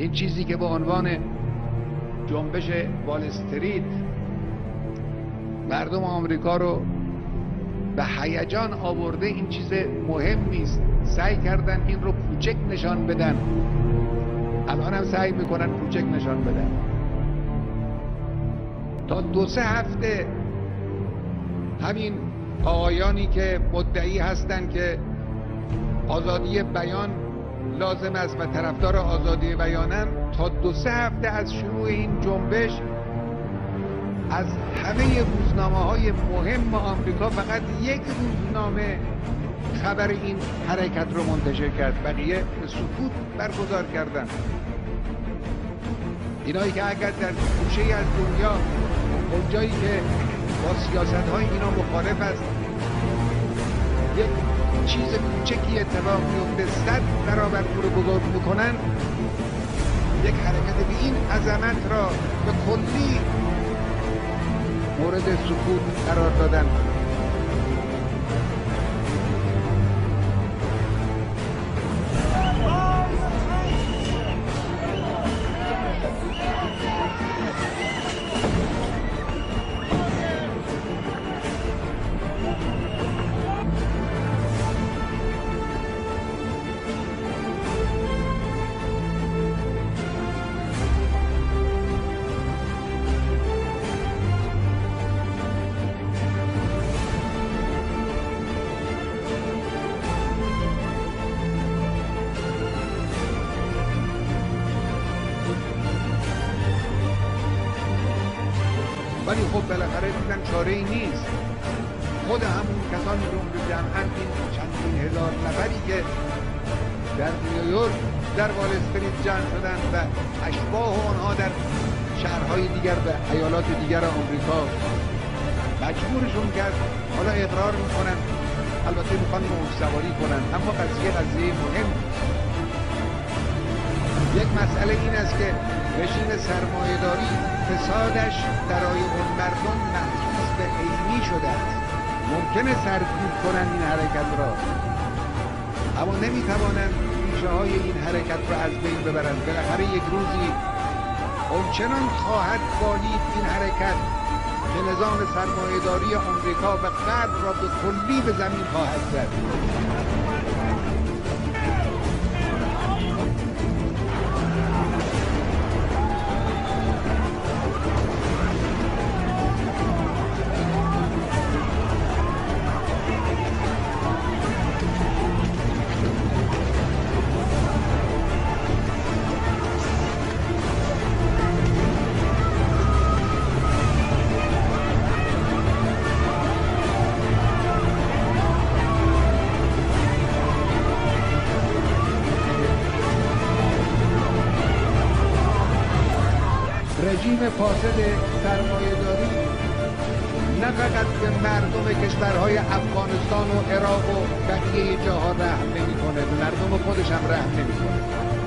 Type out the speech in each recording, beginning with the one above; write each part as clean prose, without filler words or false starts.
این چیزی که به عنوان جنبش وال استریت مردم آمریکا رو به هیجان آورده، این چیز مهمی است. سعی کردن این رو کوچک نشان بدن، الان هم سعی میکنن کوچک نشان بدن. تا 2-3 هفته همین آقایانی که مدعی هستند که آزادی بیان لازم است و طرفدار آزادی بیانن، تا 2-3 هفته از شروع این جنبش از همه روزنامه‌های مهم آمریکا فقط یک روزنامه خبر این حرکت رو منتشر کرد، بقیه به سکوت برگزار کردن. اینایی که اگر در گوشه‌ای از دنیا اونجایی که با سیاست‌های اینا مخالف است یک چیز کوچکی اتفاق میفته 100 برابر اون رو بزرگ میکنن، یک حرکت به این عظمت را به کلی مورد سکوت قرار دادن. ولی خب بالاخره دیدن چاره ای نیست. خود همون کسانی رو جمعاً این چندین هزار نفری که در نیویورک در وال استریت جمع شدن و اشباه آنها در شهرهای دیگر و ایالات دیگر آمریکا مجبورشون کرد. حالا اقرار میکنن، البته میخوان موج سواری کنن، اما قضیه مهم. یک مسئله این است که رژیم سرمایه‌داری فسادش برای اون مردم محسوس به عینی شده است. ممکنه سرکوب کنن این حرکت را، اما نمیتوانند ریشه های این حرکت را از بین ببرند. بالاخره یک روزی اونچنان خواهد بالید این حرکت که نظام سرمایه‌داری آمریکا و غرب را به کلی به زمین خواهد زد. رژیم فاسد سرمایه‌داری نه فقط به مردم کشورهای افغانستان و عراق و بقیه جاها رحم نمی‌کنه، به مردم خودش هم رحم نمی‌کنه.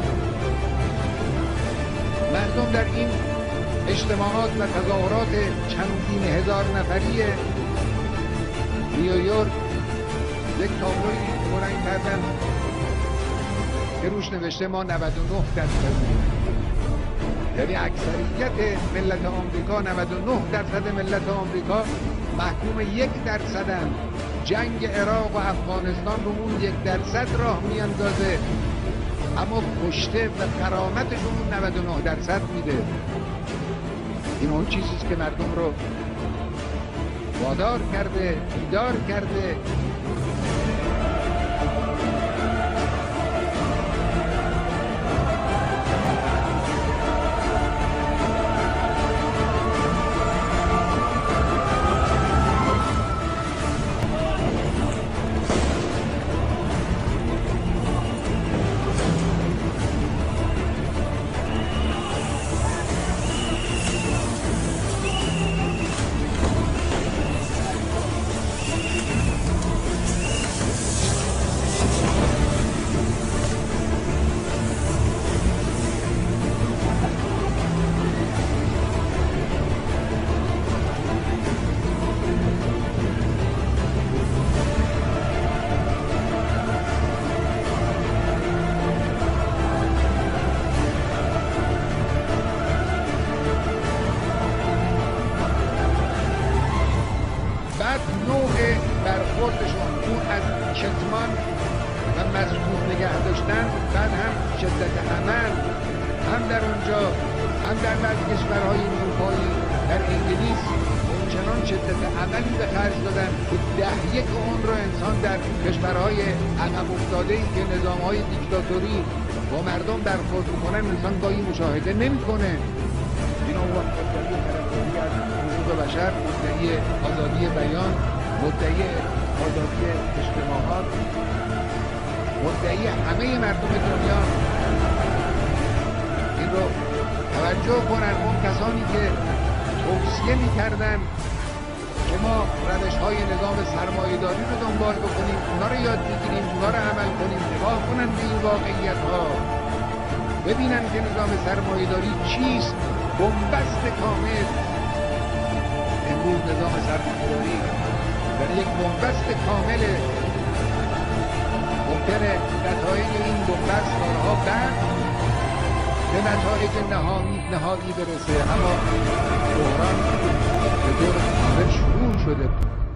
مردم در این اجتماعات و تظاهرات چندین هزار نفری نیویورک یک تابلوی پررنگ کردن که روش نوشته ما 99%، یعنی اکثریت ملت آمریکا، 99% ملت آمریکا محکوم 1%. جنگ عراق و افغانستان رو اون 1% راه میاندازه، اما کشته و کرامتشون اون 99% میده. این اون چیزیست که مردم رو وادار کرده، بیدار کرده. در بعضی کشورهای اروپایی در انگلیس اونچنان شدت عملی به خرج دادن که 10 اون رو انسان در کشورهای عقب افتاده‌ای که نظامهای دیکتاتوری با مردم برخورد میکنن انسان گاهی مشاهده نمیکنه. اینا اون وقت مدعی طرفداری از حقوق بشر، مدعی آزادی بیان، مدعی آزادی اجتماعات، مدعی همه مردم دنیا. این رو توجه کنن اون کسانی که توصیه میکردن که ما روش‌های نظام سرمایه‌داری رو دنبال بکنیم، اونا رو یاد بگیریم، اونا رو عمل کنیم، نگاه کنن به این واقعیت‌ها، ببینن که نظام سرمایه‌داری چیست، بنبست کامل. امروز نظام سرمایه‌داری در یک بنبست کامله. ممکنه نتایج این بنبست سالها بعد به نتایج نهایی برسه، اما بحران به طور کامل شروع شده.